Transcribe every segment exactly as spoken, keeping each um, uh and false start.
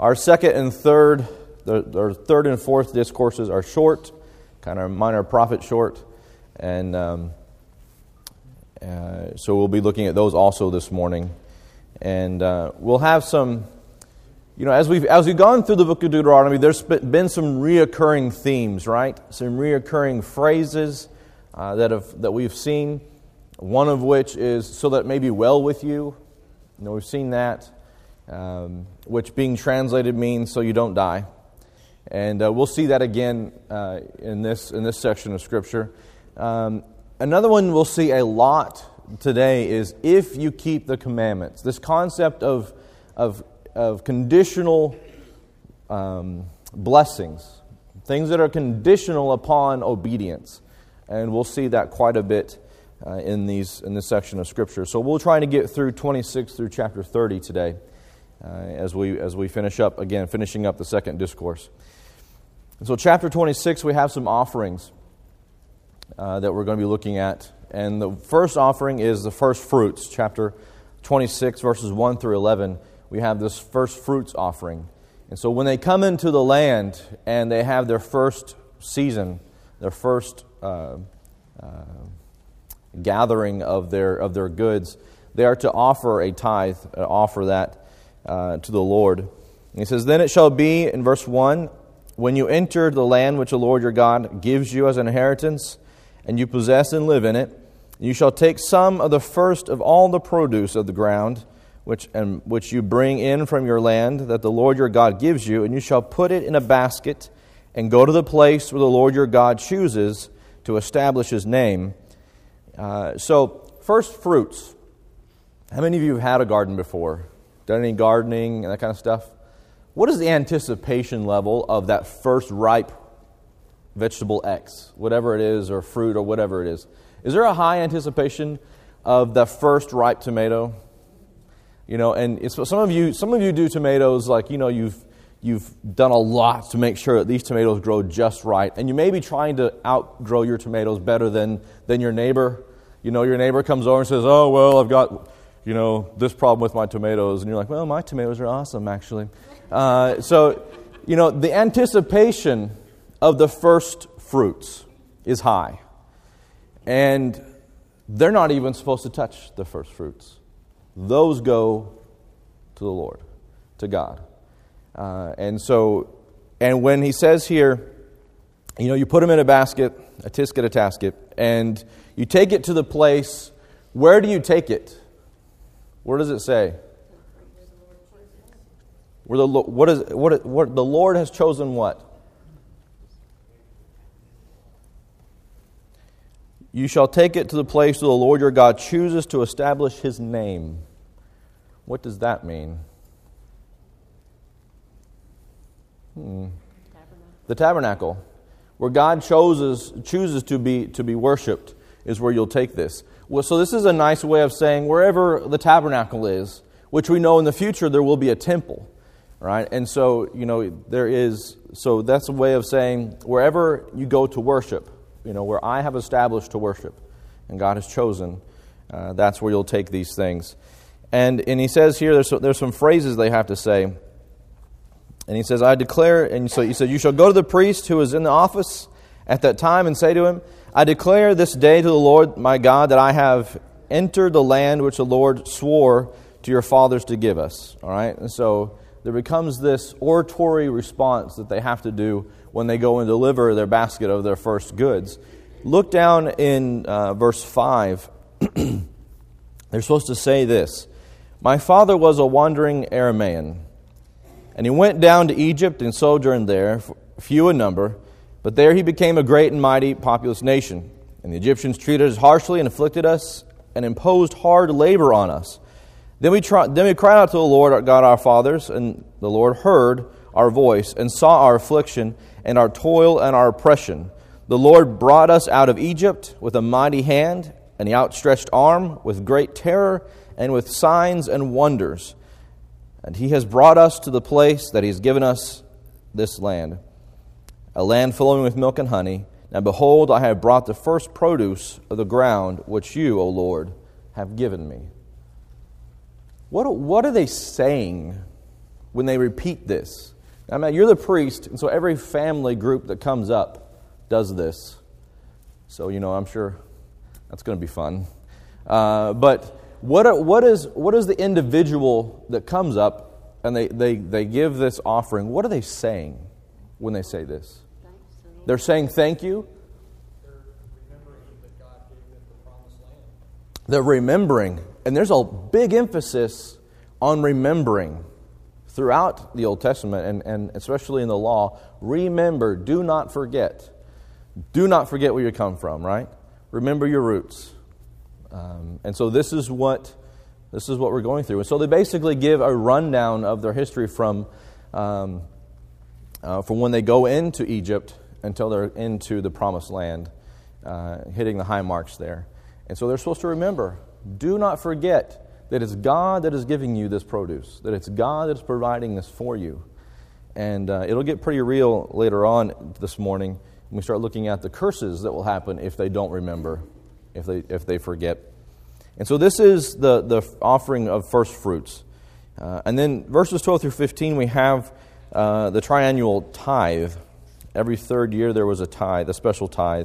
Our second and third, the, our third and fourth discourses are short, kind of minor prophet short, and um, uh, so we'll be looking at those also this morning, and uh, we'll have some. You know, as we've as we've gone through the book of Deuteronomy, there's been some reoccurring themes, right? Some reoccurring phrases uh, that have that we've seen. One of which is "so that it may be well with you." You know, we've seen that, um, which being translated means "so you don't die," and uh, we'll see that again uh, in this in this section of Scripture. Um, another one we'll see a lot today is "if you keep the commandments." This concept of of of conditional um, blessings, things that are conditional upon obedience, and we'll see that quite a bit uh, in these in this section of Scripture. So we'll try to get through twenty-six through chapter thirty today, uh, as we as we finish up again, finishing up the second discourse. And so, chapter twenty-six, we have some offerings uh, that we're going to be looking at, and the first offering is the first fruits. Chapter twenty-six, verses one through eleven. We have this first fruits offering. And so when they come into the land and they have their first season, their first uh, uh, gathering of their of their goods, they are to offer a tithe, uh, offer that uh, to the Lord. And he says, "Then it shall be," in verse one, "when you enter the land which the Lord your God gives you as an inheritance, and you possess and live in it, you shall take some of the first of all the produce of the ground, which and which you bring in from your land that the Lord your God gives you, and you shall put it in a basket and go to the place where the Lord your God chooses to establish His name." Uh, so, first fruits. How many of you have had a garden before? Done any gardening and that kind of stuff? What is the anticipation level of that first ripe vegetable X, whatever it is, or fruit, or whatever it is? Is there a high anticipation of the first ripe tomato? You know, and it's, some of you, some of you do tomatoes like, you know, you've you've done a lot to make sure that these tomatoes grow just right, and you may be trying to outgrow your tomatoes better than than your neighbor. You know, your neighbor comes over and says, "Oh, well, I've got, you know, this problem with my tomatoes," and you're like, "Well, my tomatoes are awesome, actually." Uh, so, you know, the anticipation of the first fruits is high, and they're not even supposed to touch the first fruits. Those go to the Lord, to God. Uh, and so, and when he says here, you know, you put them in a basket, a tisket, a tasket, and you take it to the place, where do you take it? Where does it say? Where the what is what what the Lord has chosen what? You shall take it to the place where the Lord your God chooses to establish His name. What does that mean? Hmm. The tabernacle, where God chooses chooses to be to be worshipped, is where you'll take this. Well, so this is a nice way of saying wherever the tabernacle is, which we know in the future there will be a temple, right? And so you know there is. So that's a way of saying wherever you go to worship. You know, where I have established to worship, and God has chosen, uh, that's where you'll take these things. And and he says here, there's there's some phrases they have to say. And he says, "I declare," and so he said, "You shall go to the priest who is in the office at that time and say to him, I declare this day to the Lord my God that I have entered the land which the Lord swore to your fathers to give us." All right, and so there becomes this oratory response that they have to do when they go and deliver their basket of their first goods. Look down in uh, verse five. They're supposed to say this: "My father was a wandering Aramaean, and he went down to Egypt and sojourned there, few in number, but there he became a great and mighty populous nation. And the Egyptians treated us harshly and afflicted us and imposed hard labor on us. Then we, try, then we cried out to the Lord our God our fathers, and the Lord heard our voice and saw our affliction and our toil and our oppression. The Lord brought us out of Egypt with a mighty hand and the outstretched arm, with great terror and with signs and wonders. And He has brought us to the place that He has given us this land, a land flowing with milk and honey. Now behold, I have brought the first produce of the ground, which you, O Lord, have given me." What, what are they saying when they repeat this. I mean, you're the priest, and so every family group that comes up does this. So, you know, I'm sure that's going to be fun. Uh, but what what is what is the individual that comes up and they, they, they give this offering? What are they saying when they say this? They're saying thank you. They're remembering that God gave them the promised land. They're remembering. And there's a big emphasis on remembering throughout the Old Testament, and, and especially in the law. Remember, do not forget. Do not forget where you come from, right? Remember your roots. Um, and so this is what this is what we're going through. And so they basically give a rundown of their history from um, uh, from when they go into Egypt until they're into the Promised Land, uh, hitting the high marks there. And so they're supposed to remember. Do not forget that it's God that is giving you this produce, that it's God that is providing this for you. And uh, it'll get pretty real later on this morning when we start looking at the curses that will happen if they don't remember, if they if they forget. And so this is the, the offering of first fruits. Uh, and then verses twelve through fifteen, we have uh, the triannual tithe. Every third year there was a tithe, a special tithe.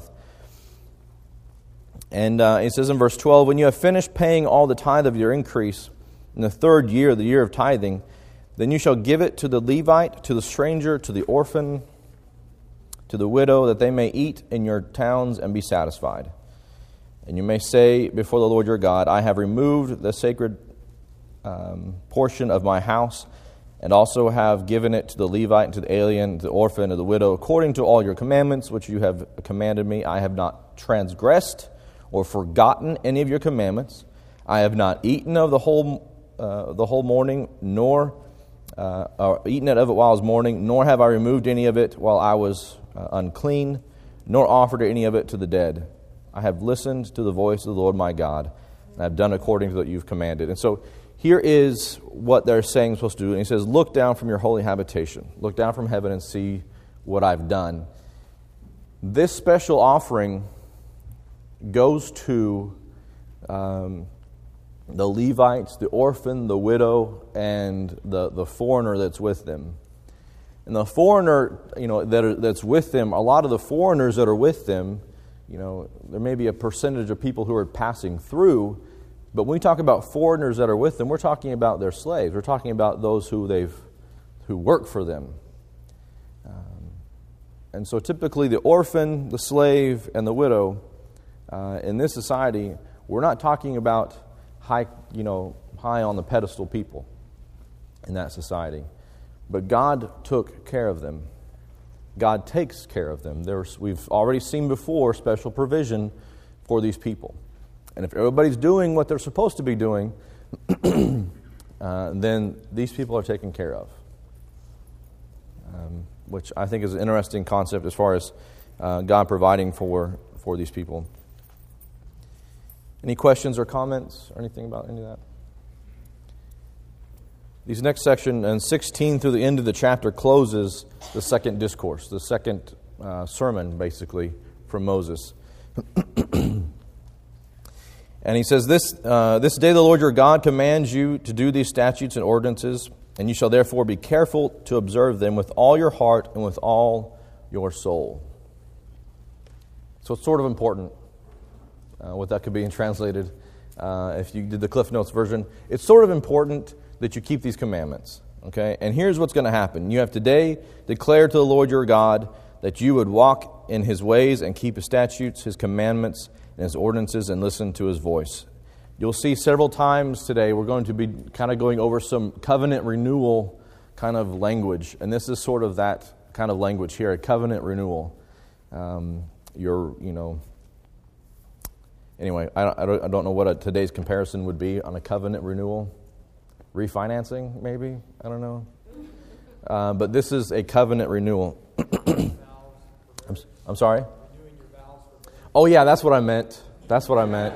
And uh, it says in verse twelve, when you have finished paying all the tithe of your increase in the third year, the year of tithing, then you shall give it to the Levite, to the stranger, to the orphan, to the widow, that they may eat in your towns and be satisfied. And you may say before the Lord your God, I have removed the sacred um, portion of my house, and also have given it to the Levite, and to the alien, to the orphan, and to the widow, according to all your commandments which you have commanded me. I have not transgressed or forgotten any of your commandments. I have not eaten of the whole uh, the whole morning, nor uh, or eaten it of it while I was mourning, nor have I removed any of it while I was uh, unclean, nor offered any of it to the dead. I have listened to the voice of the Lord my God, and I have done according to what you've commanded. And so here is what they're saying they're supposed to do. And he says, look down from your holy habitation. Look down from heaven and see what I've done. This special offering goes to um, the Levites, the orphan, the widow, and the, the foreigner that's with them. And the foreigner, you know, that are, that's with them, a lot of the foreigners that are with them, you know, there may be a percentage of people who are passing through, but when we talk about foreigners that are with them, we're talking about their slaves. We're talking about those who they've who work for them. Um, and so typically the orphan, the slave, and the widow, Uh, in this society, we're not talking about high, you know, high on the pedestal people in that society. But God took care of them. God takes care of them. There's, we've already seen before special provision for these people. And if everybody's doing what they're supposed to be doing, uh, then these people are taken care of. Um, which I think is an interesting concept as far as uh, God providing for, for these people. Any questions or comments or anything about any of that? These next section, and sixteen through the end of the chapter, closes the second discourse, the second uh, sermon, basically, from Moses. And he says, This uh, this day the Lord your God commands you to do these statutes and ordinances, and you shall therefore be careful to observe them with all your heart and with all your soul. So it's sort of important. Uh, what that could be translated, uh, if you did the Cliff Notes version. It's sort of important that you keep these commandments, okay? And here's what's going to happen. You have today declared to the Lord your God that you would walk in His ways and keep His statutes, His commandments, and His ordinances, and listen to His voice. You'll see several times today we're going to be kind of going over some covenant renewal kind of language, and this is sort of that kind of language here, a covenant renewal. Um, you're, you know... Anyway, I don't, I don't, I don't know what a, today's comparison would be on a covenant renewal. Refinancing, maybe? I don't know. Uh, but this is a covenant renewal. I'm, I'm sorry? Oh, yeah, that's what I meant. That's what I meant.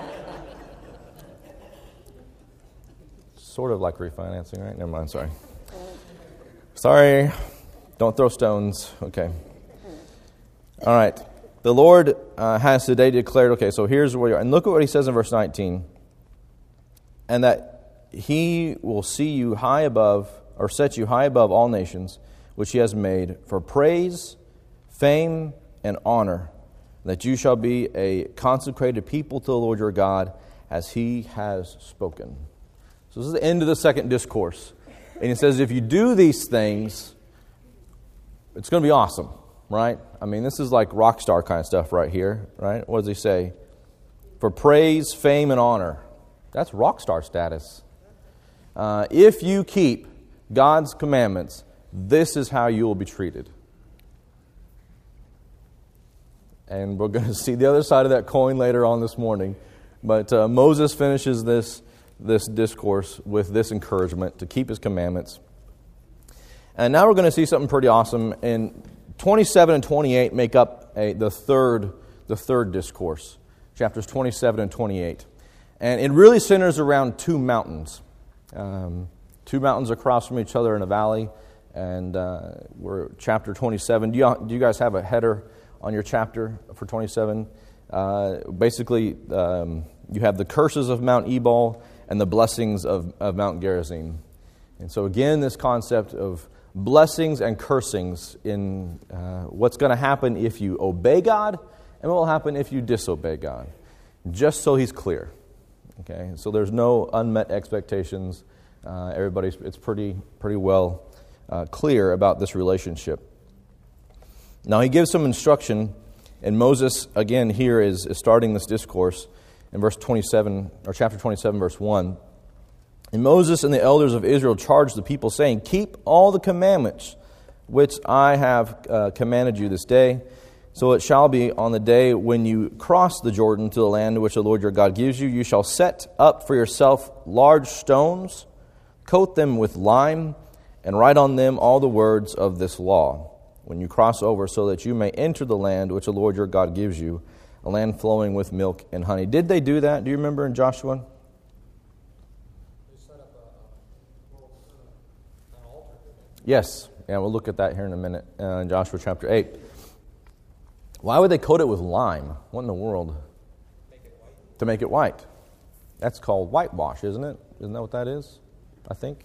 Sort of like refinancing, right? Never mind, sorry. Sorry. Don't throw stones. Okay. All right. The Lord uh, has today declared, okay, so here's where you are. And look at what He says in verse nineteen. And that He will see you high above, or set you high above all nations, which he has made, for praise, fame, and honor, that you shall be a consecrated people to the Lord your God, as he has spoken. So this is the end of the second discourse. And he says, if you do these things, it's going to be awesome, right? I mean, this is like rock star kind of stuff right here, right? What does he say? For praise, fame, and honor. That's rock star status. Uh, if you keep God's commandments, this is how you will be treated. And we're going to see the other side of that coin later on this morning. But uh, Moses finishes this this discourse with this encouragement to keep his commandments. And now we're going to see something pretty awesome. And twenty-seven and twenty-eight make up a, the third the third discourse, chapters twenty-seven and twenty-eight. And it really centers around two mountains. Um, two mountains across from each other in a valley. And uh, we're chapter twenty-seven. Do you, do you guys have a header on your chapter for twenty-seven? Uh, basically, um, you have the curses of Mount Ebal and the blessings of, of Mount Gerizim. And so again, this concept of blessings and cursings in uh, what's going to happen if you obey God and what will happen if you disobey God. Just so he's clear. Okay, so there's no unmet expectations. Uh, everybody's it's pretty pretty well uh, clear about this relationship. Now he gives some instruction, and Moses again here is, is starting this discourse in verse twenty-seven or chapter twenty-seven, verse one. And Moses and the elders of Israel charged the people, saying, "Keep all the commandments which I have uh, commanded you this day. So it shall be on the day when you cross the Jordan to the land which the Lord your God gives you, you shall set up for yourself large stones, coat them with lime, and write on them all the words of this law, when you cross over, so that you may enter the land which the Lord your God gives you, a land flowing with milk and honey." Did they do that? Do you remember in Joshua? They set up a, a, an altar. Yes. Yeah, we'll look at that here in a minute uh, in Joshua chapter eight. Why would they coat it with lime? What in the world? Make it white. To make it white. That's called whitewash, isn't it? Isn't that what that is? I think.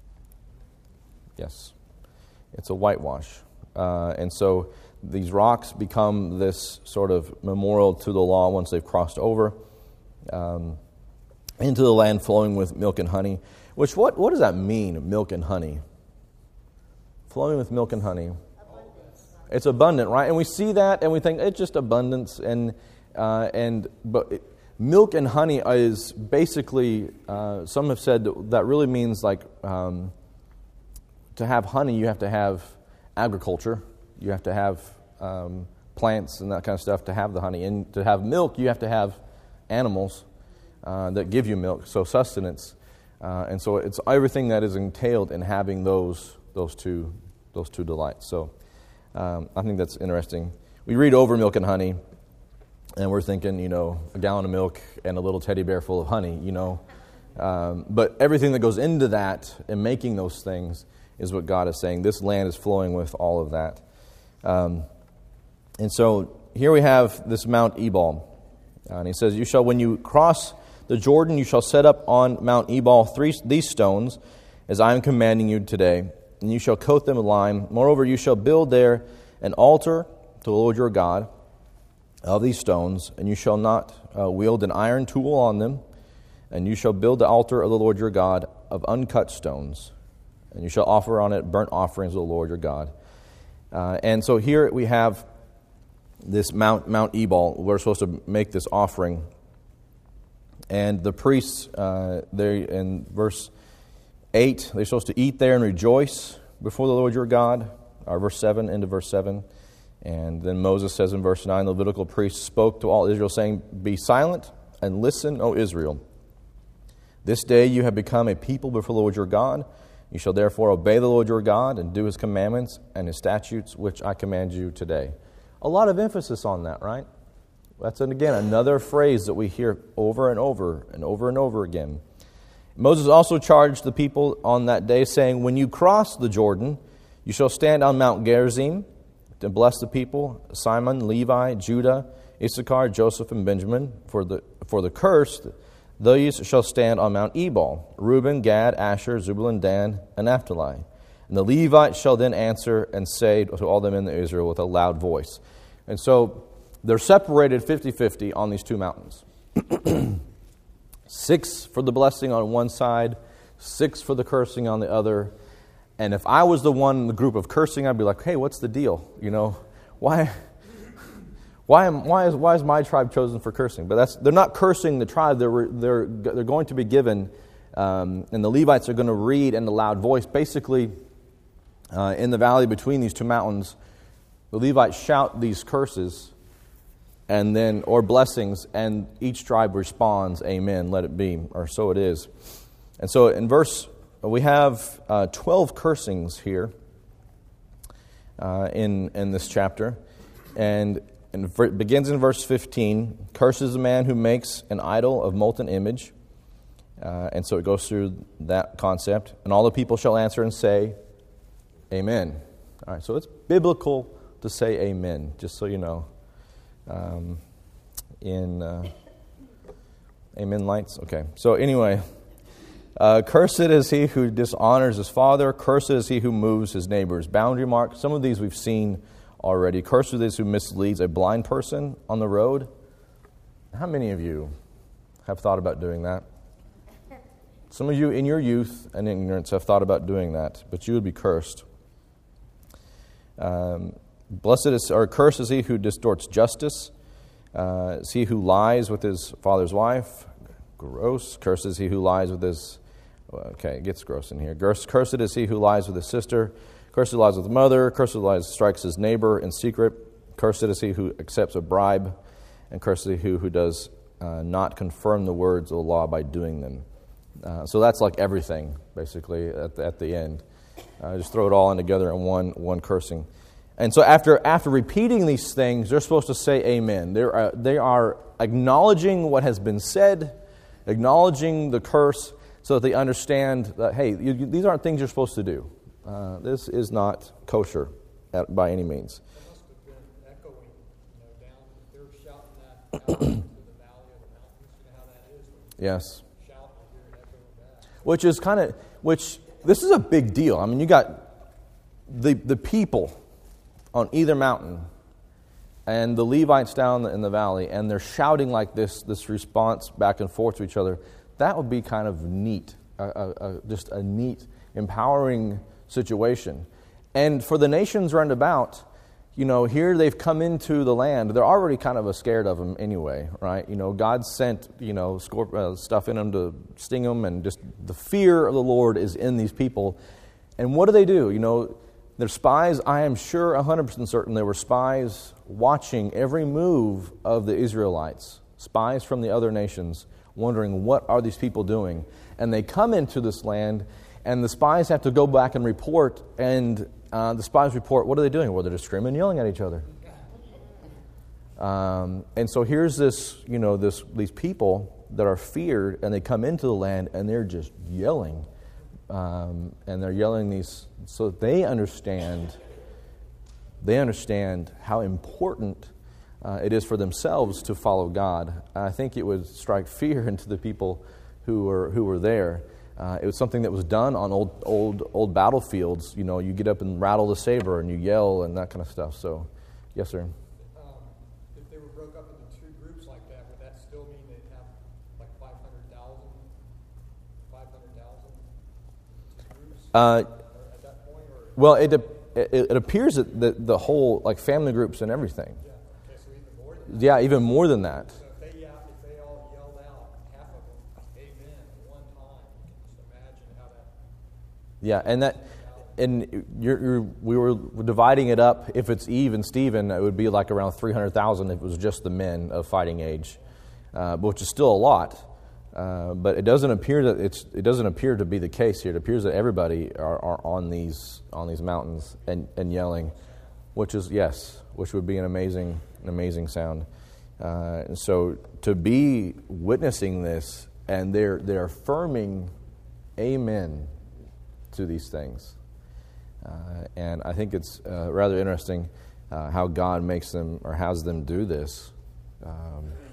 Yes. It's a whitewash. Uh, and so these rocks become this sort of memorial to the law once they've crossed over um, into the land flowing with milk and honey. Which, what, what does that mean, milk and honey? Flowing with milk and honey. It's abundant, right? And we see that and we think it's just abundance. And uh, and but it, milk and honey is basically, uh, some have said that, that really means like um, to have honey you have to have agriculture. You have to have um, plants and that kind of stuff to have the honey. And to have milk, you have to have animals uh, that give you milk, so sustenance. Uh, and so it's everything that is entailed in having those those two those two delights. So um, I think that's interesting. We read over milk and honey, and we're thinking, you know, a gallon of milk and a little teddy bear full of honey, you know. Um, but everything that goes into that and making those things is what God is saying. This land is flowing with all of that. Um, and so here we have this Mount Ebal. Uh, and he says, "You shall, when you cross the Jordan, you shall set up on Mount Ebal three these stones, as I am commanding you today. And you shall coat them with lime. Moreover, you shall build there an altar to the Lord your God of these stones, and you shall not uh, wield an iron tool on them. And you shall build the altar of the Lord your God of uncut stones. And you shall offer on it burnt offerings to the Lord your God." Uh, and so here we have this Mount Mount Ebal. We're supposed to make this offering. And the priests, uh, they in verse eight, they're supposed to eat there and rejoice before the Lord your God. Or verse seven, into verse seven. And then Moses says in verse nine, the Levitical priests spoke to all Israel, saying, "Be silent and listen, O Israel. This day you have become a people before the Lord your God. You shall therefore obey the Lord your God and do his commandments and his statutes, which I command you today." A lot of emphasis on that, right? That's, and again, another phrase that we hear over and over and over and over again. Moses also charged the people on that day, saying, "When you cross the Jordan, you shall stand on Mount Gerizim to bless the people, Simon, Levi, Judah, Issachar, Joseph, and Benjamin, for the for the curse These shall stand on Mount Ebal, Reuben, Gad, Asher, Zebulun, Dan, and Naphtali. And the Levites shall then answer and say to all the men of Israel with a loud voice. And so they're separated fifty-fifty on these two mountains. Six for the blessing on one side, six for the cursing on the other. And if I was the one in the group of cursing, I'd be like, hey, what's the deal? You know, why... Why am why is why is my tribe chosen for cursing? But that's they're not cursing the tribe. They're they're they're going to be given, um, and the Levites are going to read in a loud voice. Basically, uh, in the valley between these two mountains, the Levites shout these curses, and then or blessings, and each tribe responds, "Amen, let it be," or so it is. And so in verse we have uh, twelve cursings here uh, in in this chapter, and. And it begins in verse fifteen. Curses the man who makes an idol of molten image. Uh, and so it goes through that concept. And all the people shall answer and say, Amen. All right, so it's biblical to say amen, just so you know. Um, in uh, Amen lights? Okay. So anyway, uh, cursed is he who dishonors his father. Cursed is he who moves his neighbor's boundary mark. Some of these we've seen already. Cursed is who misleads a blind person on the road. How many of you have thought about doing that? Some of you in your youth and ignorance have thought about doing that, but you would be cursed. Um, blessed is, or cursed is he who distorts justice. Uh, is he who lies with his father's wife. Gross. Cursed is he who lies with his... Okay, it gets gross in here. Cursed is he who lies with his sister. Cursed lies with the mother, cursed lies strikes his neighbor in secret, cursed is he who accepts a bribe, and cursed is he who, who does uh, not confirm the words of the law by doing them. Uh, so that's like everything, basically, at the, at the end. Uh, just throw it all in together in one one cursing. And so after after repeating these things, they're supposed to say amen. They're, uh, they are acknowledging what has been said, acknowledging the curse, so that they understand that, hey, you, you, these aren't things you're supposed to do. Uh, this is not kosher at, by any means. It must have been echoing, you know, down. They're shouting that out into the valley of the mountains. You know how that is. When you yes. shout and hear it echoing back. Which is kind of, which this is a big deal. I mean, you got the the people on either mountain, and the Levites down in the valley, and they're shouting like this, this response back and forth to each other. That would be kind of neat, uh, uh, uh, just a neat, empowering situation. And for the nations round about, you know, here they've come into the land. They're already kind of scared of them anyway, right? You know, God sent, you know, scorp- uh, stuff in them to sting them, and just the fear of the Lord is in these people. And what do they do? You know, they're spies. I am sure, one hundred percent certain, there were spies watching every move of the Israelites, spies from the other nations, wondering what are these people doing. And they come into this land, and the spies have to go back and report, and uh, the spies report, what are they doing? Well, they're just screaming and yelling at each other. Um, and so here's this, you know, this these people that are feared, and they come into the land, and they're just yelling. Um, and they're yelling these, so that they understand, they understand how important uh, it is for themselves to follow God. I think it would strike fear into the people who were who were there. Uh, it was something that was done on old old old battlefields. You know, you get up and rattle the saber and you yell and that kind of stuff. So, yes, sir. Um, if they were broke up into two groups like that, would that still mean they'd have like five hundred thousand? five hundred thousand groups Uh, at that point? Or? well, it, it it appears that the, the whole, like family groups and everything. Yeah, okay, so even more than that. Yeah, even more than that. So if they, yeah, if they all yelled out, half of them, amen, at one time, you can just imagine how that... Yeah, and that, and you're, you're, we were dividing it up. If it's Eve and Stephen, it would be like around three hundred thousand if it was just the men of fighting age, uh, which is still a lot. Uh, but it doesn't appear that it's it doesn't appear to be the case here. It appears that everybody are, are on these on these mountains and, and yelling, which is yes, which would be an amazing an amazing sound. Uh, and so to be witnessing this, and they're they're affirming, amen, to these things, uh, and I think it's uh, rather interesting uh, how God makes them or has them do this. Um,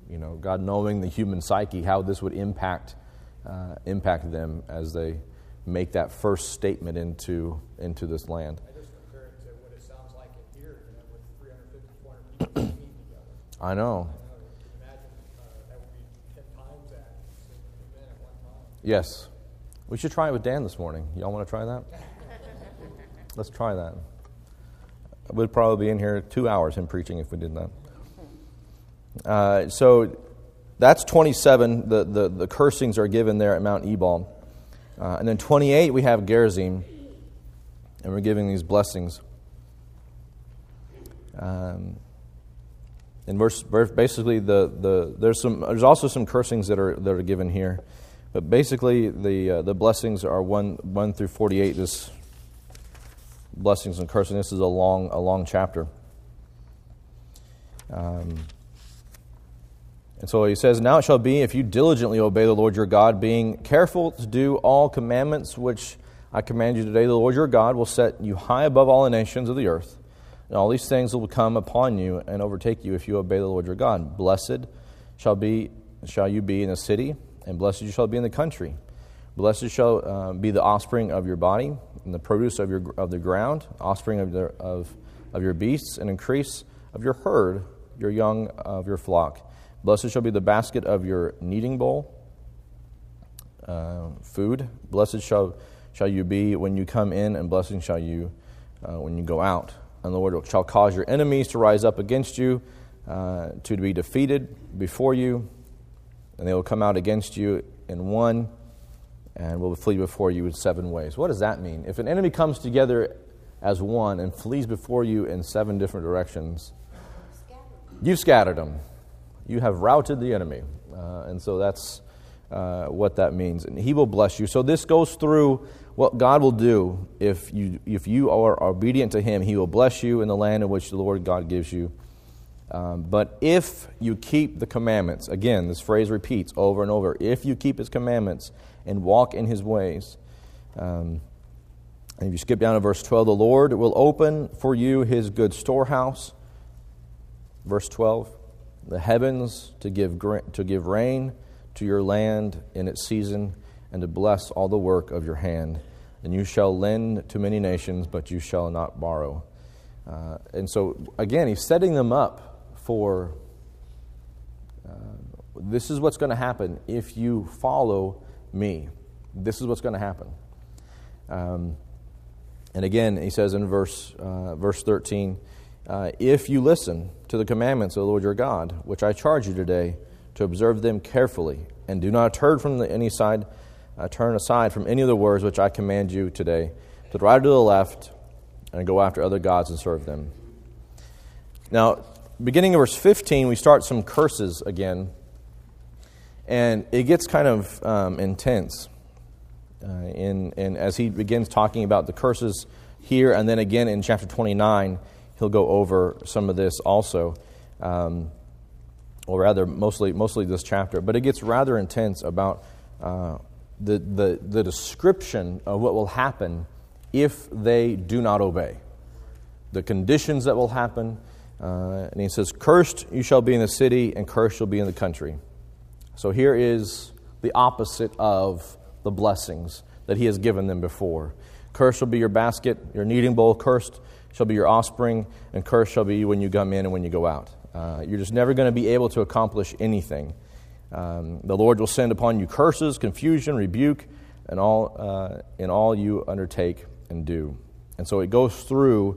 you know, God knowing the human psyche, how this would impact uh, impact them as they make that first statement into into this land. I just compare it to what it sounds like in here, you know, with three hundred fifty, four hundred people meeting together. I know. I know. You can imagine uh, that would be ten times that, so many men at one time. Yes. We should try it with Dan this morning. Y'all want to try that? Let's try that. We'd probably be in here two hours him preaching if we did that. Uh, so that's twenty-seven. The, the, the cursings are given there at Mount Ebal. Uh, and then twenty-eight, we have Gerizim, and we're giving these blessings. Um, in verse, basically, the, the there's some there's also some cursings that are that are given here, but basically the uh, the blessings are one one through forty-eight. This blessings and cursing. This is a long a long chapter. Um, And so he says, "Now it shall be, if you diligently obey the Lord your God, being careful to do all commandments which I command you today, the Lord your God will set you high above all the nations of the earth. And all these things will come upon you and overtake you if you obey the Lord your God. Blessed shall be shall you be in the city, and blessed you shall be in the country. Blessed shall uh, be the offspring of your body, and the produce of your of the ground, offspring of the, of of your beasts, and increase of your herd, your young of your flock. Blessed shall be the basket of your kneading bowl, uh, food. Blessed shall shall you be when you come in, and blessed shall you uh, when you go out. And the Lord shall cause your enemies to rise up against you, uh, to be defeated before you, and they will come out against you in one, and will flee before you in seven ways." What does that mean? If an enemy comes together as one and flees before you in seven different directions, you've scattered them. You have routed the enemy. Uh, and so that's uh, what that means. And he will bless you. So this goes through what God will do if you if you are obedient to him. He will bless you in the land in which the Lord God gives you. Um, but if you keep the commandments, again, this phrase repeats over and over, if you keep his commandments and walk in his ways. Um, and if you skip down to verse twelve, the Lord will open for you his good storehouse. Verse twelve. The heavens to give to give rain to your land in its season, and to bless all the work of your hand. And you shall lend to many nations, but you shall not borrow. Uh, and so, again, he's setting them up for, uh, this is what's going to happen if you follow me. This is what's going to happen. Um, and again, he says in verse uh, verse thirteen, Uh, if you listen to the commandments of the Lord your God, which I charge you today, to observe them carefully, and do not turn from the, any side, uh, turn aside from any of the words which I command you today, to the right or to the left, and go after other gods and serve them. Now, beginning of verse fifteen, we start some curses again, and it gets kind of um, intense. Uh, in, in as he begins talking about the curses here, and then again in chapter twenty-nine. He'll go over some of this also, um, or rather, mostly mostly this chapter. But it gets rather intense about uh, the, the the description of what will happen if they do not obey, the conditions that will happen. Uh, and he says, "Cursed you shall be in the city, and cursed shall be in the country." So here is the opposite of the blessings that he has given them before. Cursed shall be your basket, your kneading bowl. Cursed shall be your offspring, and cursed shall be you when you come in and when you go out. Uh, you're just never going to be able to accomplish anything. Um, the Lord will send upon you curses, confusion, rebuke, and all uh, in all you undertake and do. And so it goes through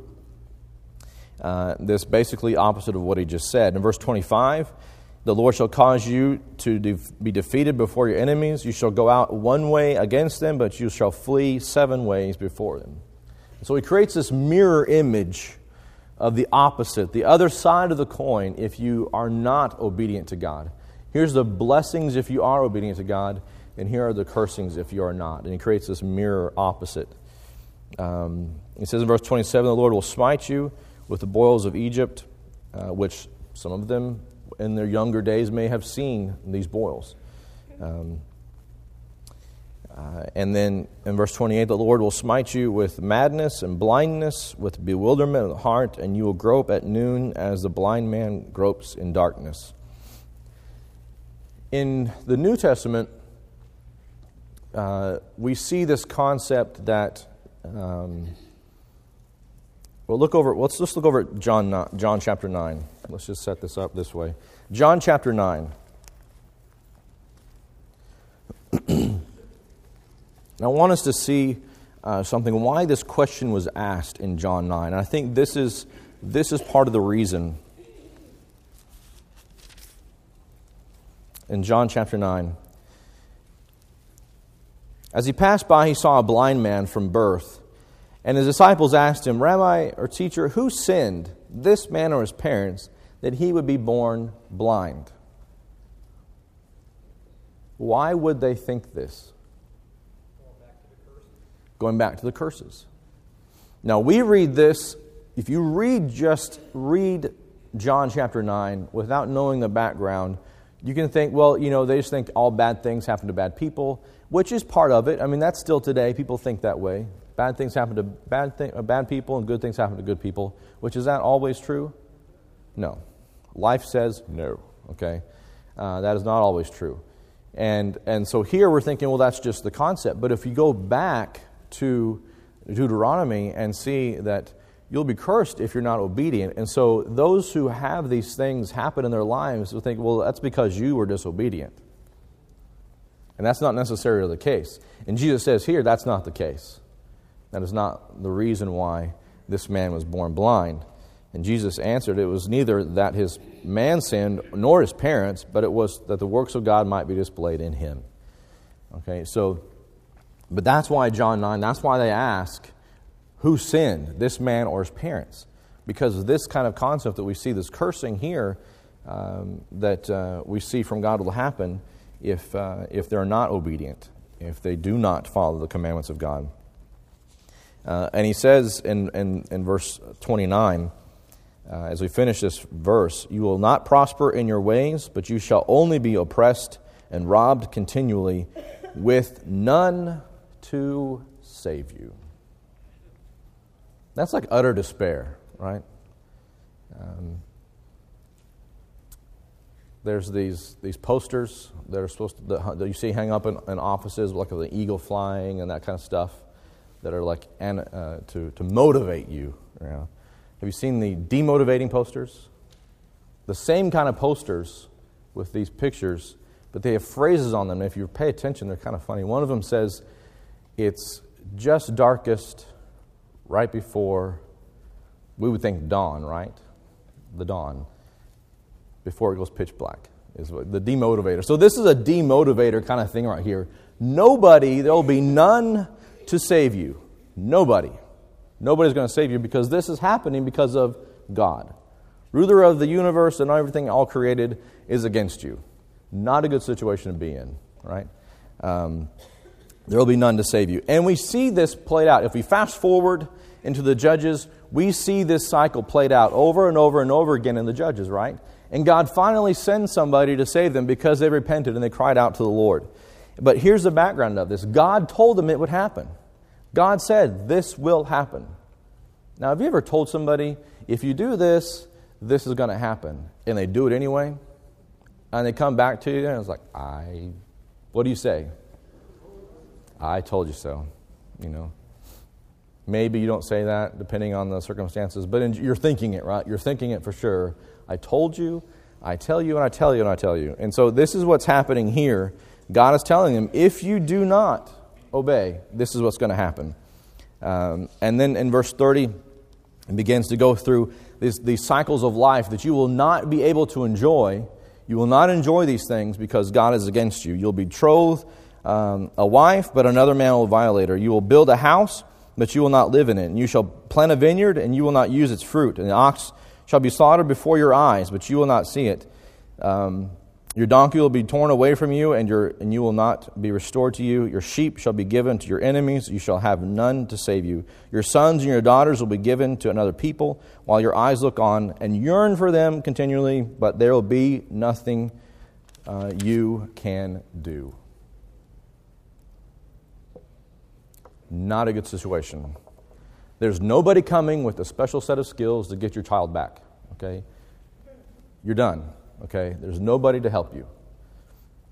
uh, this basically opposite of what he just said. In verse twenty-five, the Lord shall cause you to de- be defeated before your enemies. You shall go out one way against them, but you shall flee seven ways before them. So he creates this mirror image of the opposite, the other side of the coin, if you are not obedient to God. Here's the blessings if you are obedient to God, and here are the cursings if you are not. And he creates this mirror opposite. Um, he says in verse twenty-seven, the Lord will smite you with the boils of Egypt, uh, which some of them in their younger days may have seen these boils. Um, Uh, and then in verse twenty-eight, the Lord will smite you with madness and blindness, with bewilderment of the heart, and you will grope at noon as the blind man gropes in darkness. In the New Testament, uh, we see this concept that, um, well, look over, let's just look over at John, John chapter nine. Let's just set this up this way. John chapter nine. I want us to see uh, something, why this question was asked in John nine. And I think this is this is part of the reason. In John chapter nine, as he passed by, he saw a blind man from birth. And his disciples asked him, Rabbi or teacher, who sinned, this man or his parents, that he would be born blind? Why would they think this? Going back to the curses. Now, we read this, if you read just read John chapter nine without knowing the background, you can think, well, you know, they just think all bad things happen to bad people, which is part of it. I mean, that's still today. People think that way. Bad things happen to bad, th- bad people and good things happen to good people, which is that always true? No. Life says no, okay? Uh, that is not always true. And and so here we're thinking, well, that's just the concept. But if you go back to Deuteronomy and see that you'll be cursed if you're not obedient. And so those who have these things happen in their lives will think, well, that's because you were disobedient. And that's not necessarily the case. And Jesus says here, that's not the case. That is not the reason why this man was born blind. And Jesus answered, it was neither that his man sinned nor his parents, but it was that the works of God might be displayed in him. Okay, so, but that's why John nine, that's why they ask, who sinned, this man or his parents? Because of this kind of concept that we see, this cursing here, um, that uh, we see from God will happen if uh, if they're not obedient, if they do not follow the commandments of God. Uh, and he says in, in, in verse twenty-nine, uh, as we finish this verse, you will not prosper in your ways, but you shall only be oppressed and robbed continually, with none to save you. That's like utter despair, right? Um, there's these these posters that are supposed to, that you see hang up in, in offices, like the eagle flying and that kind of stuff, that are like an, uh, to to motivate you. You know? Have you seen the demotivating posters? The same kind of posters with these pictures, but they have phrases on them. And if you pay attention, they're kind of funny. One of them says, "It's just darkest right before," we would think dawn, right? The dawn. Before it goes pitch black is what, the demotivator. So this is a demotivator kind of thing right here. Nobody, there will be none to save you. Nobody. Nobody's going to save you because this is happening because of God. Ruler of the universe and everything all created is against you. Not a good situation to be in, right? Um, there will be none to save you. And we see this played out. If we fast forward into the Judges, we see this cycle played out over and over and over again in the Judges, right? And God finally sends somebody to save them because they repented and they cried out to the Lord. But here's the background of this. God told them it would happen. God said, this will happen. Now, have you ever told somebody, if you do this, this is going to happen, and they do it anyway? And they come back to you and it's like, I, what do you say? I told you so, you know. Maybe you don't say that, depending on the circumstances, but in, you're thinking it, right? You're thinking it for sure. I told you, I tell you, and I tell you, and I tell you. And so this is what's happening here. God is telling them, if you do not obey, this is what's going to happen. Um, and then in verse thirty, it begins to go through these, these cycles of life that you will not be able to enjoy. You will not enjoy these things because God is against you. You'll betroth um, a wife, but another man will violate her. You will build a house, but you will not live in it. And you shall plant a vineyard, and you will not use its fruit. And the ox shall be slaughtered before your eyes, but you will not see it. Um, your donkey will be torn away from you, and your and you will not be restored to you. Your sheep shall be given to your enemies. You shall have none to save you. Your sons and your daughters will be given to another people, while your eyes look on and yearn for them continually, but there will be nothing uh, you can do. Not a good situation. There's nobody coming with a special set of skills to get your child back, okay? You're done, okay? There's nobody to help you.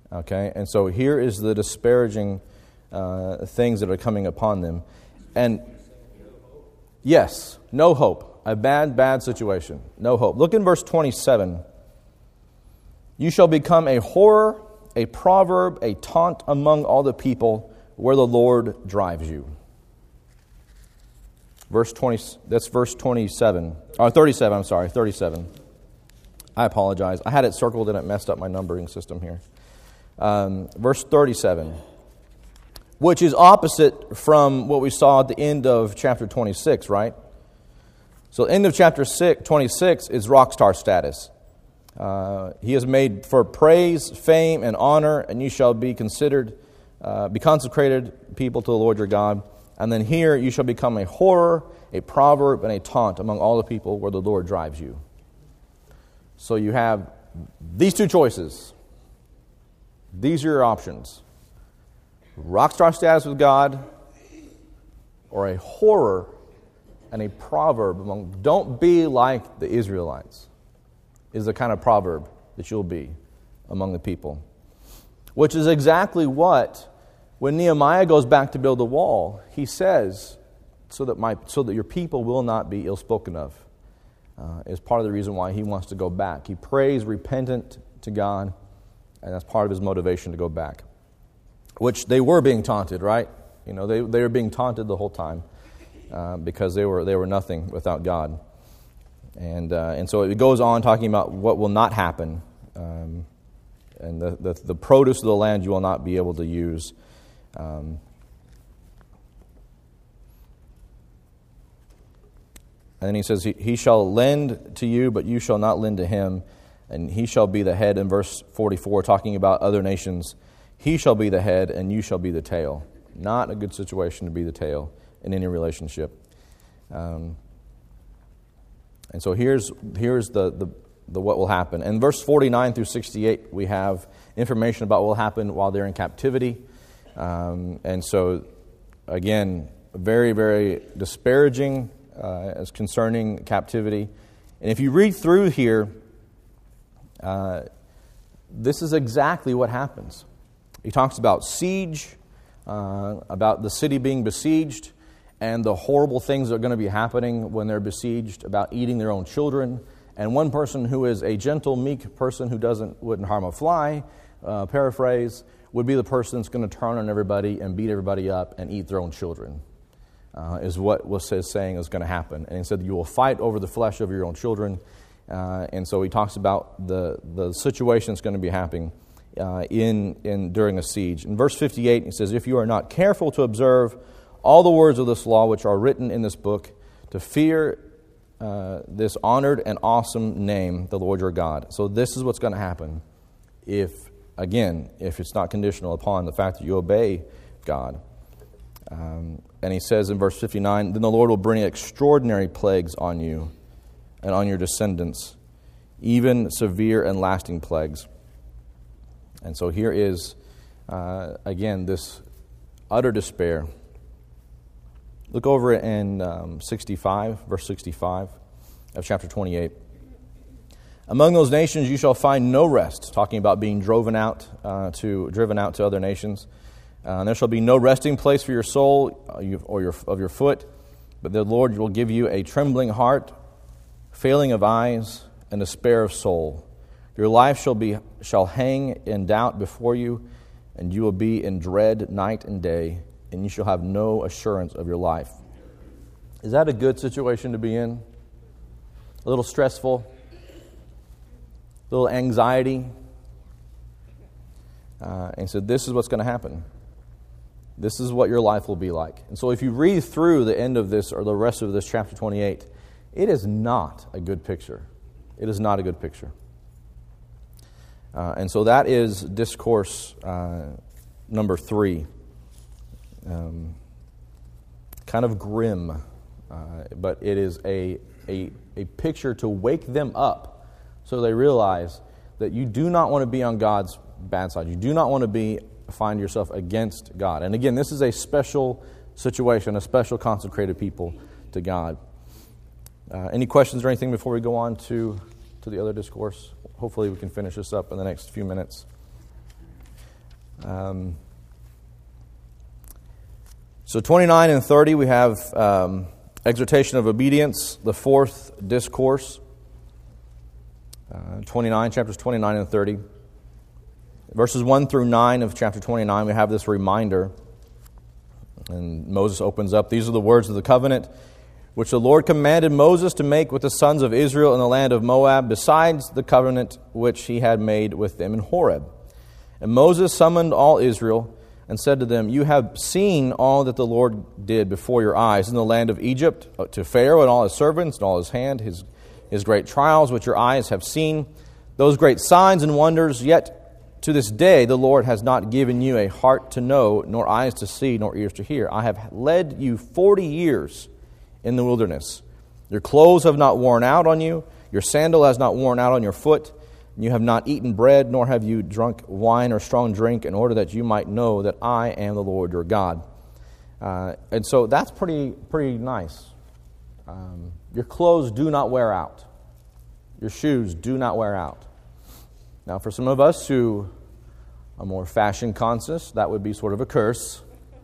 Okay, and so here is the disparaging uh, things that are coming upon them. And yes, no hope. A bad, bad situation. No hope. Look in verse twenty-seven. You shall become a horror, a proverb, a taunt among all the people where the Lord drives you. Verse twenty, that's verse twenty-seven. Or thirty-seven, I'm sorry, thirty-seven. I apologize. I had it circled and it messed up my numbering system here. Um, verse thirty-seven, which is opposite from what we saw at the end of chapter twenty-six, right? So end of chapter six, twenty-six is rock star status. Uh, he is made for praise, fame, and honor, and you shall be considered, uh, be consecrated people to the Lord your God. And then here you shall become a horror, a proverb, and a taunt among all the people where the Lord drives you. So you have these two choices. These are your options. Rock star status with God, or a horror and a proverb among. Don't be like the Israelites, is the kind of proverb that you'll be among the people. Which is exactly what, when Nehemiah goes back to build the wall, he says, so that my so that your people will not be ill spoken of, uh, is part of the reason why he wants to go back. He prays repentant to God, and that's part of his motivation to go back. Which they were being taunted, right? You know, they they were being taunted the whole time uh, because they were they were nothing without God. And uh, and so it goes on talking about what will not happen, um, and the, the the produce of the land you will not be able to use. Um, and then he says, he, he shall lend to you, but you shall not lend to him, and he shall be the head. In verse forty-four, talking about other nations, he shall be the head, and you shall be the tail. Not a good situation to be the tail in any relationship. Um, and so here's here's the, the the what will happen. And verse forty-nine through sixty-eight, we have information about what will happen while they're in captivity. Um, and so, again, very, very disparaging uh, as concerning captivity. And if you read through here, uh, this is exactly what happens. He talks about siege, uh, about the city being besieged, and the horrible things that are going to be happening when they're besieged, about eating their own children. And one person who is a gentle, meek person who doesn't wouldn't harm a fly, uh, paraphrase, would be the person that's going to turn on everybody and beat everybody up and eat their own children, uh, is what was saying is going to happen. And he said, you will fight over the flesh of your own children. Uh, and so he talks about the, the situation that's going to be happening uh, in, in during a siege. In verse fifty-eight, he says, if you are not careful to observe all the words of this law which are written in this book, to fear uh, this honored and awesome name, the Lord your God. So this is what's going to happen if Again, if it's not conditional upon the fact that you obey God. Um, and he says in verse fifty-nine, then the Lord will bring extraordinary plagues on you and on your descendants, even severe and lasting plagues. And so here is, uh, again, this utter despair. Look over in um, sixty-five, verse sixty-five of chapter twenty-eight. Among those nations you shall find no rest, talking about being driven out uh, to driven out to other nations. Uh, and there shall be no resting place for your soul uh, you, or your, of your foot, but the Lord will give you a trembling heart, failing of eyes, and despair of soul. Your life shall be shall hang in doubt before you, and you will be in dread night and day, and you shall have no assurance of your life. Is that a good situation to be in? A little stressful? A little anxiety. Uh, and so this is what's going to happen. This is what your life will be like. And so if you read through the end of this or the rest of this chapter twenty-eight, it is not a good picture. It is not a good picture. Uh, and so that is discourse uh, number three. Um, kind of grim, uh, but it is a, a, a picture to wake them up so they realize that you do not want to be on God's bad side. You do not want to be find yourself against God. And again, this is a special situation, a special consecrated people to God. Uh, any questions or anything before we go on to, to the other discourse? Hopefully we can finish this up in the next few minutes. Um, so twenty-nine and thirty, we have um, exhortation of obedience, the fourth discourse. Uh, twenty-nine, chapters twenty-nine and thirty. Verses one through nine of chapter twenty-nine, we have this reminder. And Moses opens up, these are the words of the covenant, which the Lord commanded Moses to make with the sons of Israel in the land of Moab, besides the covenant which he had made with them in Horeb. And Moses summoned all Israel and said to them, you have seen all that the Lord did before your eyes in the land of Egypt, to Pharaoh and all his servants and all his hand, his, his great trials which your eyes have seen, those great signs and wonders. Yet to this day the Lord has not given you a heart to know, nor eyes to see, nor ears to hear. I have led you forty years in the wilderness. Your clothes have not worn out on you, your sandal has not worn out on your foot. You have not eaten bread, nor have you drunk wine or strong drink, in order that you might know that I am the Lord your God. Uh, and so that's pretty pretty nice. Um, your clothes do not wear out. Your shoes do not wear out. Now, for some of us who are more fashion conscious, that would be sort of a curse.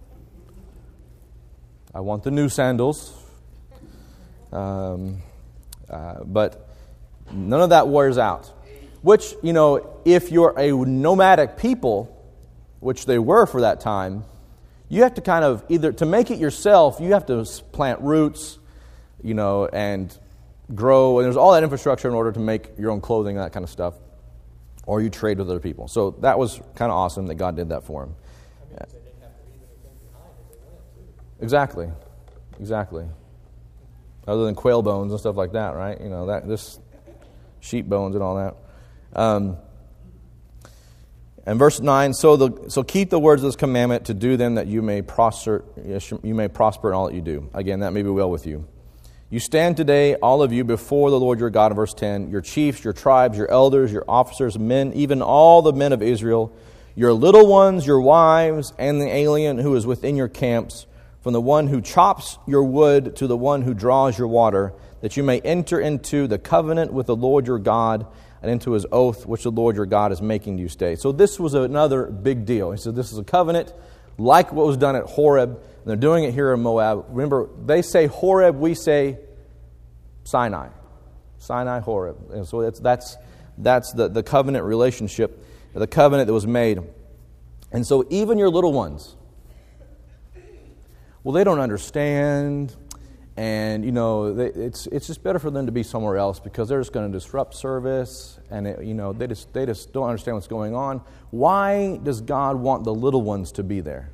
I want the new sandals. Um, uh, but none of that wears out. Which, you know, if you're a nomadic people, which they were for that time, you have to kind of either, to make it yourself, you have to plant roots, you know, and grow. And there's all that infrastructure in order to make your own clothing and that kind of stuff. Or you trade with other people. So that was kind of awesome that God did that for him. I mean, they didn't have to leave anything behind if they went, too. Exactly. Exactly. Other than quail bones and stuff like that, right? You know, that this sheep bones and all that. Um, and verse nine, so the so keep the words of this commandment to do them, that you may prosper you may prosper in all that you do. Again, that may be well with you. You stand today, all of you, before the Lord your God, in verse ten, your chiefs, your tribes, your elders, your officers, men, even all the men of Israel, your little ones, your wives, and the alien who is within your camps, from the one who chops your wood to the one who draws your water, that you may enter into the covenant with the Lord your God, and into his oath, which the Lord your God is making you stay. So this was another big deal. He said this is a covenant like what was done at Horeb, and they're doing it here in Moab. Remember, they say Horeb, we say Sinai. Sinai, Horeb. And so that's that's that's the, the covenant relationship, the covenant that was made. And so even your little ones, well, they don't understand. And, you know, they, it's it's just better for them to be somewhere else because they're just going to disrupt service. And, it, you know, they just they just don't understand what's going on. Why does God want the little ones to be there?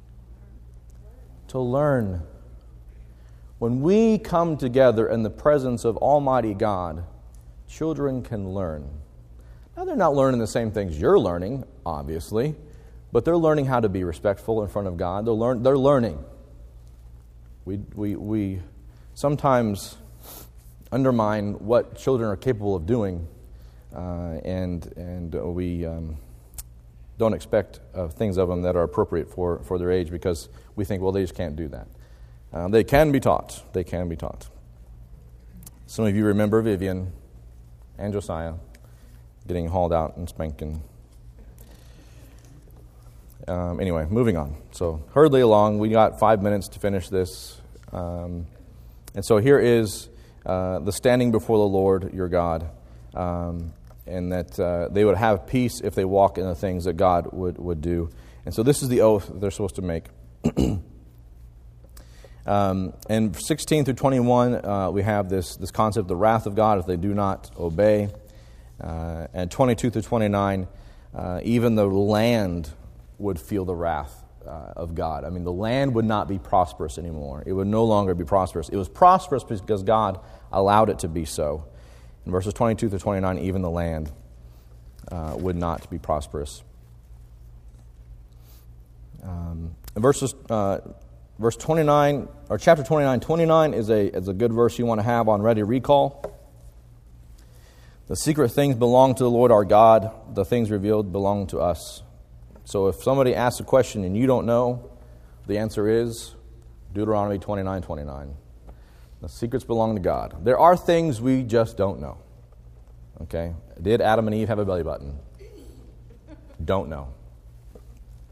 To learn. When we come together in the presence of Almighty God, children can learn. Now, they're not learning the same things you're learning, obviously, but they're learning how to be respectful in front of God. They're, learn, they're learning. We, we, we sometimes undermine what children are capable of doing, uh, and and we um, don't expect uh, things of them that are appropriate for, for their age because we think, well, they just can't do that. Uh, they can be taught. They can be taught. Some of you remember Vivian and Josiah getting hauled out and spanking. Um, anyway, moving on. So hurriedly along. We got five minutes to finish this. Um, and so here is uh, the standing before the Lord your God, um, and that uh, they would have peace if they walk in the things that God would, would do. And so this is the oath that they're supposed to make. um, and sixteen through twenty-one, uh, we have this, this concept of the wrath of God if they do not obey. Uh, and twenty-two through twenty-nine, uh, even the land would feel the wrath uh, of God. I mean, the land would not be prosperous anymore. It would no longer be prosperous. It was prosperous because God allowed it to be so. In verses twenty-two through twenty-nine, even the land uh, would not be prosperous. Um, in verses, uh, verse twenty-nine, or chapter twenty-nine, twenty-nine is a is a good verse you want to have on ready recall. The secret things belong to the Lord our God. The things revealed belong to us. So if somebody asks a question and you don't know, the answer is Deuteronomy twenty-nine twenty-nine. The secrets belong to God. There are things we just don't know. Okay? Did Adam and Eve have a belly button? Don't know.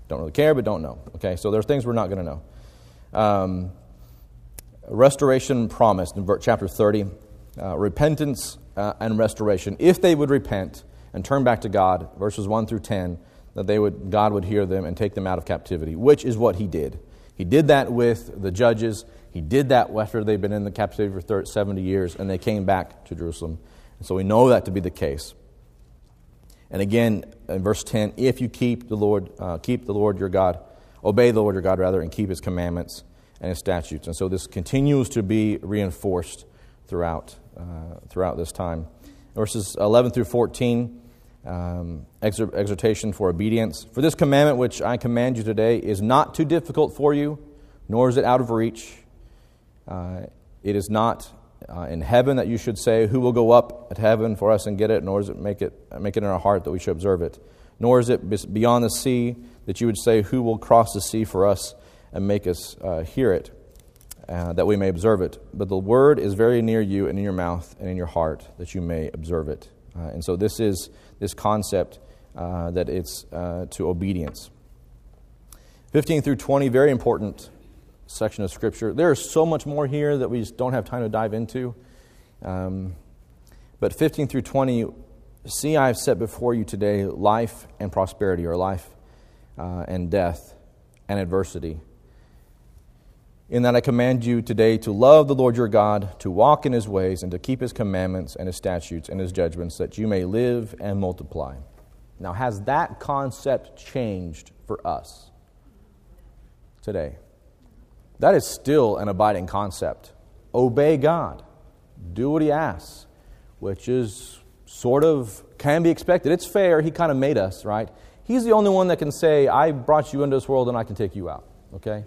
Don't really care, but don't know. Okay, so there's things we're not going to know. Um, restoration promised in chapter thirty. Uh, repentance uh, and restoration. If they would repent and turn back to God, verses one through ten, that they would God would hear them and take them out of captivity, which is what he did. He did that with the judges. He did that after they've been in the captivity for seventy years, and they came back to Jerusalem. And so we know that to be the case. And again, in verse ten, if you keep the Lord, uh, keep the Lord your God, obey the Lord your God rather, and keep his commandments and his statutes. And so this continues to be reinforced throughout uh, throughout this time. Verses eleven through fourteen, um, exhort, exhortation for obedience. For this commandment which I command you today is not too difficult for you, nor is it out of reach. Uh, it is not Uh, in heaven that you should say, who will go up at heaven for us and get it, nor does it make it make it in our heart that we should observe it. Nor is it beyond the sea that you would say, who will cross the sea for us and make us uh, hear it, uh, that we may observe it. But the word is very near you and in your mouth and in your heart, that you may observe it. Uh, and so this is this concept uh, that it's uh, to obedience. fifteen through twenty, very important section of Scripture. There is so much more here that we just don't have time to dive into. Um, but fifteen through twenty, see, I have set before you today life and prosperity, or life uh, and death and adversity. In that I command you today to love the Lord your God, to walk in his ways, and to keep his commandments and his statutes and his judgments, that you may live and multiply. Now, has that concept changed for us today? That is still an abiding concept. Obey God. Do what he asks, which is sort of, can be expected. It's fair. He kind of made us, right? He's the only one that can say, I brought you into this world and I can take you out. Okay?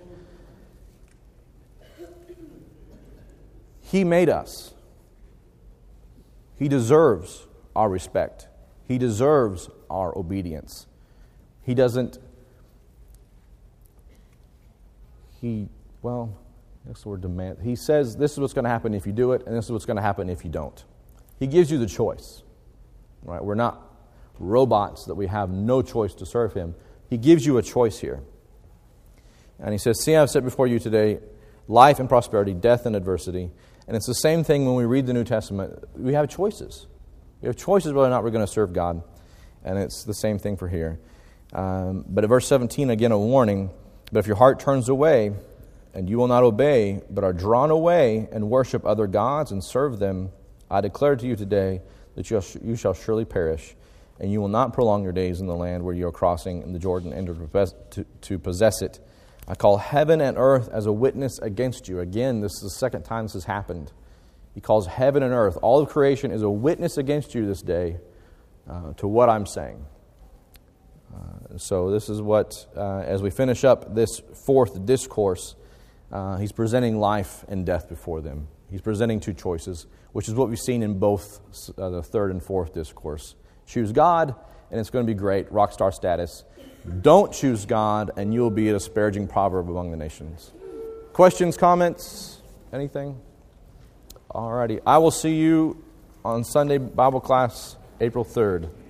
He made us. He deserves our respect. He deserves our obedience. He doesn't, he... Well, that's the word demand. He says this is what's going to happen if you do it, and this is what's going to happen if you don't. He gives you the choice. Right? We're not robots that we have no choice to serve him. He gives you a choice here. And he says, see, I have set before you today life and prosperity, death and adversity. And it's the same thing when we read the New Testament. We have choices. We have choices whether or not we're going to serve God. And it's the same thing for here. Um, but at verse seventeen, again, a warning. But if your heart turns away, and you will not obey, but are drawn away and worship other gods and serve them, I declare to you today that you shall, you shall surely perish, and you will not prolong your days in the land where you are crossing in the Jordan and to, to possess it. I call heaven and earth as a witness against you. Again, this is the second time this has happened. He calls heaven and earth, all of creation, is a witness against you this day uh, to what I'm saying. Uh, so this is what, uh, as we finish up this fourth discourse, Uh, he's presenting life and death before them. He's presenting two choices, which is what we've seen in both uh, the third and fourth discourse. Choose God, and it's going to be great, rock star status. Don't choose God, and you'll be a disparaging proverb among the nations. Questions, comments, anything? All righty. I will see you on Sunday Bible class, April third.